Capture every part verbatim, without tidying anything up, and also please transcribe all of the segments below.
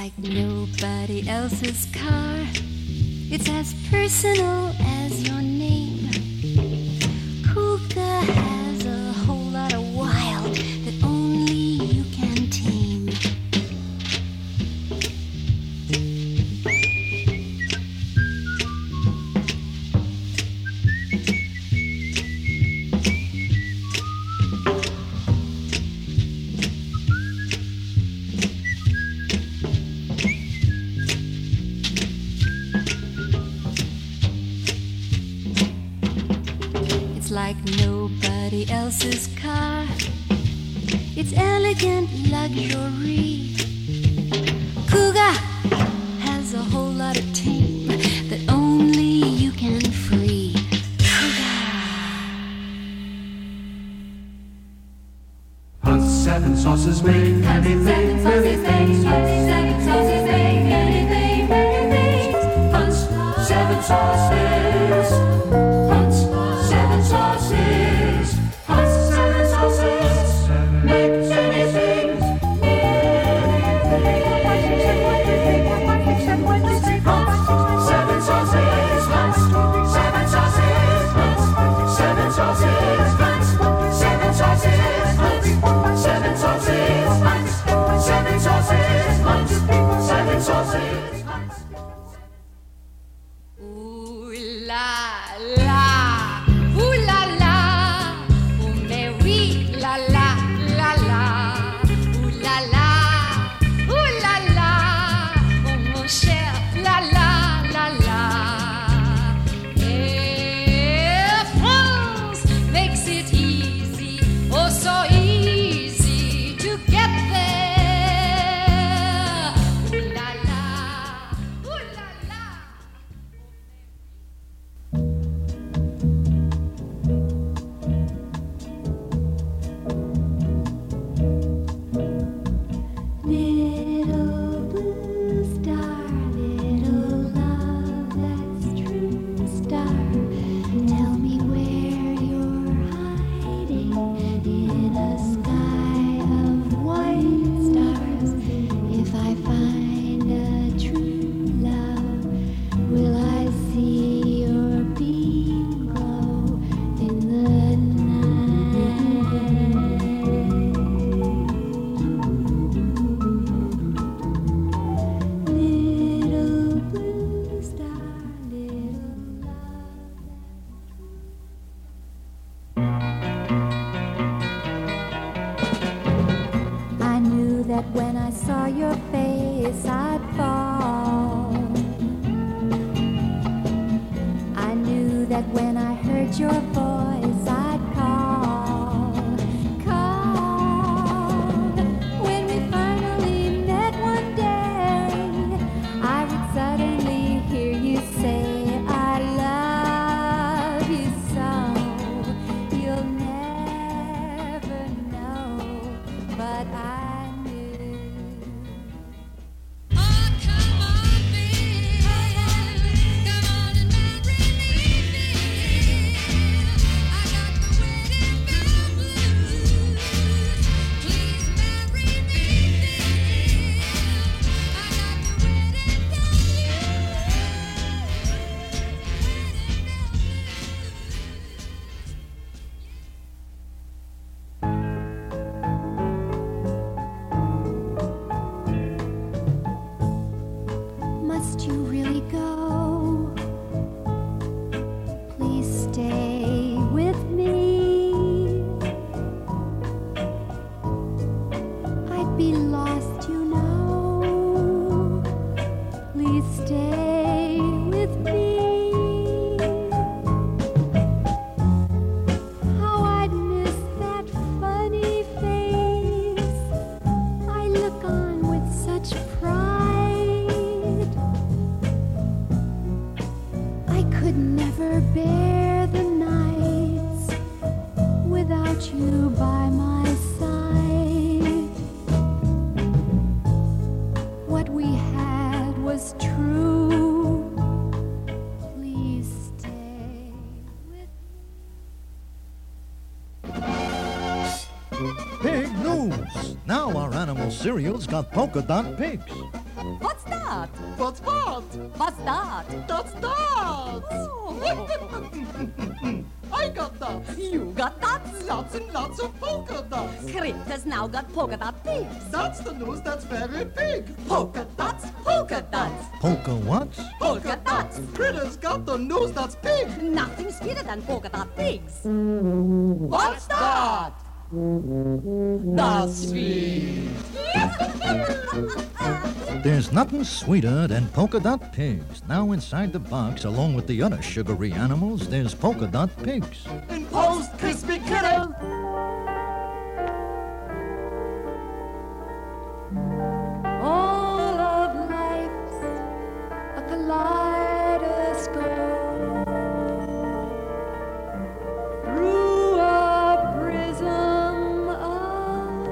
like nobody else's car. It's as personal as your name. Kuga has a whole lot of wild that only you can tame. Like nobody else's car. It's elegant luxury. Kuga has a whole lot of tame that only you can free. Kuga. Hunt seven sauces, make anything, anything. Seven sauces make anything, anything. Hunt seven sauces. Hunt seven sauces. Hunt seven sauces. Make anything, anything. Hunt seven sauces. Hunt seven sauces. Hunt seven sauces. Hunt seven sauces. Hunt seven sauces. Hunt seven sauces. Hunt seven sauces. Ooh la la, ooh la la, oh mais oui, la la la la, ooh la la, ooh la la, oh mon cher, la la la la. Et France makes it easy, oh so easy to get there. Ooh la la, ooh la la. Little blue star, little love that's true star, tell me where you're hiding in a sky of white stars. If I find a true love, will I see your beam glow in the little blue star, little love. I knew that when I saw your face I'd fall. I knew that when I heard your voice I'd call. Call. When we finally met one day, I would suddenly hear you say, I love you so. You'll never know, but I knew. Oh, come on, baby. Come on and marry me. I got the wedding blues. Please marry me. I got the wedding Must you really go? Please stay with me. I'd be lost, you know. Please stay with me. How I'd miss that funny face I look on with such pride. I could never bear the nights without you by my side. What we had was true. Please stay with Pig news! Now our animal cereals got polka dot pigs. What's that? What's what? What's that? That's that! Oh. I got that! You got dots? Lots and lots of polka dots! Script has now got polka dot pigs. That's the news that's very big! Polka dots, polka dots, Polka what? polka dots. Critters got the news that's big! Nothing sweeter than polka dot pigs. What's that? That's sweet! There's nothing sweeter than polka dot pigs. Now inside the box, along with the other sugary animals, there's polka dot pigs. In Post Crispy Critter! All of life's a kaleidoscope. Through a prism of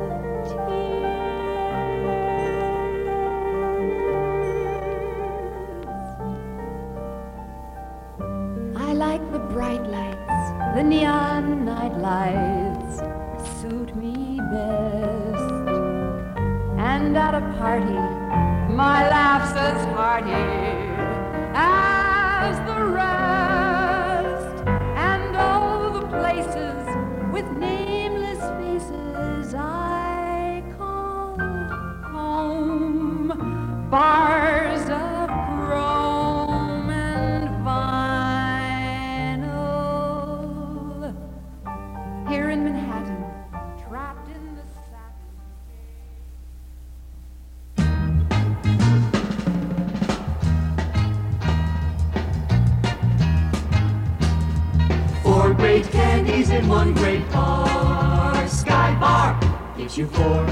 tears. I like the bright lights, the neon night lights suit me best. And at a party, my laugh's as hearty as the rest. And all the places with nameless faces I call home, bars of chrome and vinyl. Here in Manhattan, trapped in the satin. Four great candies in one great bar. Sky Bar gives you four.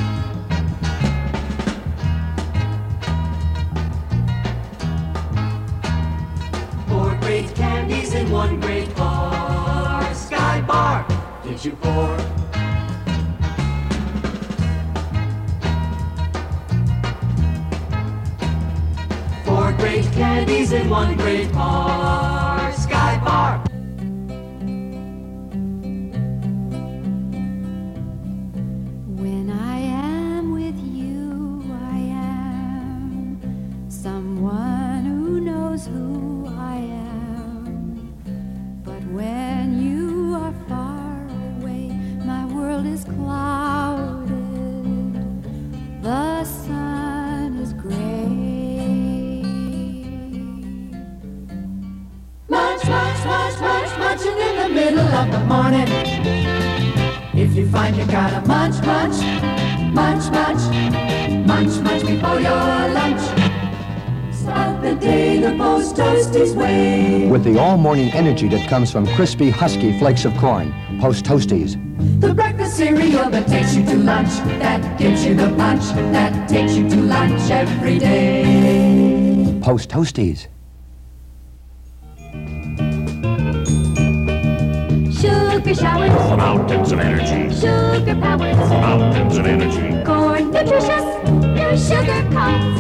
Four great candies in one great bar. Sky Bar gives you four. Four great candies in one great bar. Sky Bar. When I am with you, I am someone who knows who I am. But when you are far away, my world is clouded. The sun is gray. Munch, munch, munch, munch, munching in the middle of the morning. If you find you gotta munch, munch, munch, munch, munch, munch before your lunch. Start the day the Post Toasties way. With the all-morning energy that comes from crispy, husky flakes of corn, Post Toasties. The breakfast cereal that takes you to lunch, that gives you the punch, that takes you to lunch every day. Post Toasties. Sugar showers, Mountains of energy. sugar powers, Mountains of energy. corn nutritious, no sugar comes.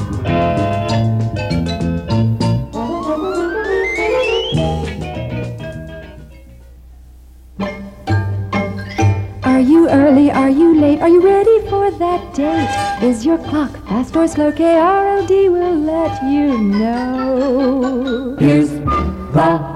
Are you early? Are you late? Are you ready for that date? Is your clock fast or slow? K R O D will let you know. Here's the